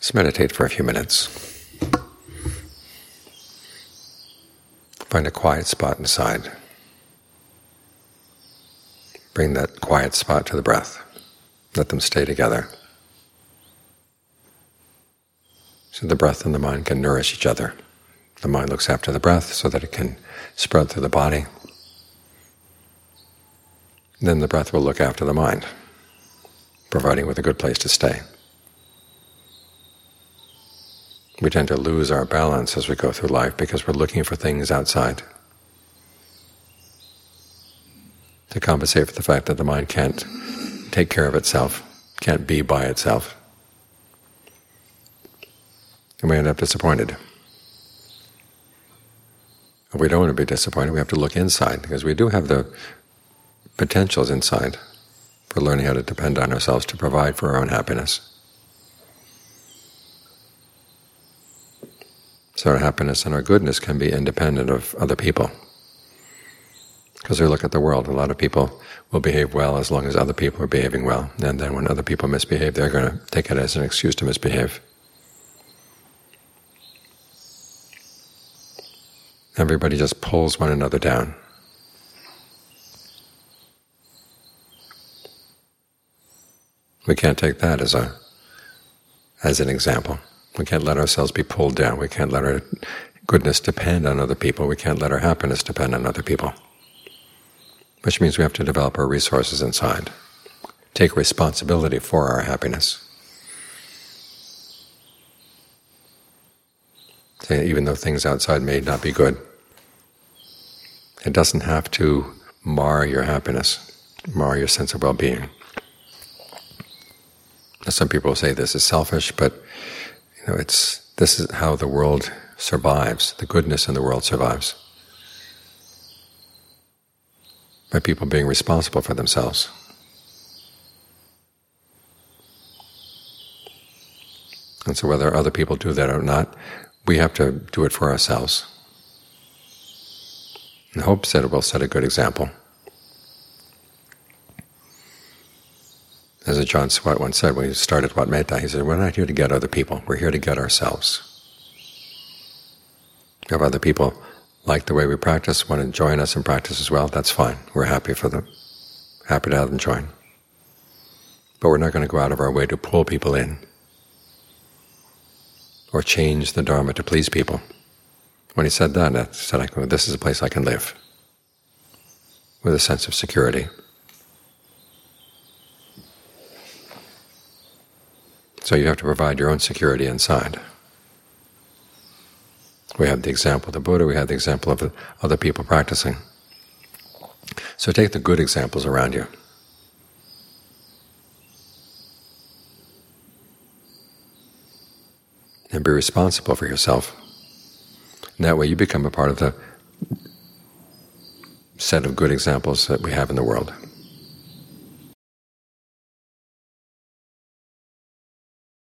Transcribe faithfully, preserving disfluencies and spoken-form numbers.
Let's meditate for a few minutes. Find a quiet spot inside. Bring that quiet spot to the breath. Let them stay together. So the breath and the mind can nourish each other. The mind looks after the breath so that it can spread through the body. Then the breath will look after the mind, providing with a good place to stay. We tend to lose our balance as we go through life because we're looking for things outside to compensate for the fact that the mind can't take care of itself, can't be by itself. And we end up disappointed. If we don't want to be disappointed, we have to look inside, because we do have the potentials inside for learning how to depend on ourselves to provide for our own happiness. So our happiness and our goodness can be independent of other people. Because we look at the world, a lot of people will behave well as long as other people are behaving well, and then when other people misbehave, they're going to take it as an excuse to misbehave. Everybody just pulls one another down. We can't take that as a as an example. We can't let ourselves be pulled down. We can't let our goodness depend on other people. We can't let our happiness depend on other people. Which means we have to develop our resources inside, take responsibility for our happiness. So even though things outside may not be good, it doesn't have to mar your happiness, mar your sense of well-being. Some people say this is selfish, but you know, it's this is how the world survives. The goodness in the world survives by people being responsible for themselves. And so whether other people do that or not, we have to do it for ourselves. In hopes that it will set a good example. As John Swett once said when he started Wat Metta, he said, we're not here to get other people, we're here to get ourselves. If other people like the way we practice, want to join us in practice as well, that's fine. We're happy for them, happy to have them join. But we're not going to go out of our way to pull people in or change the Dharma to please people. When he said that, I said, well, this is a place I can live with a sense of security. So you have to provide your own security inside. We have the example of the Buddha, we have the example of the other people practicing. So take the good examples around you. And be responsible for yourself. And that way you become a part of the set of good examples that we have in the world.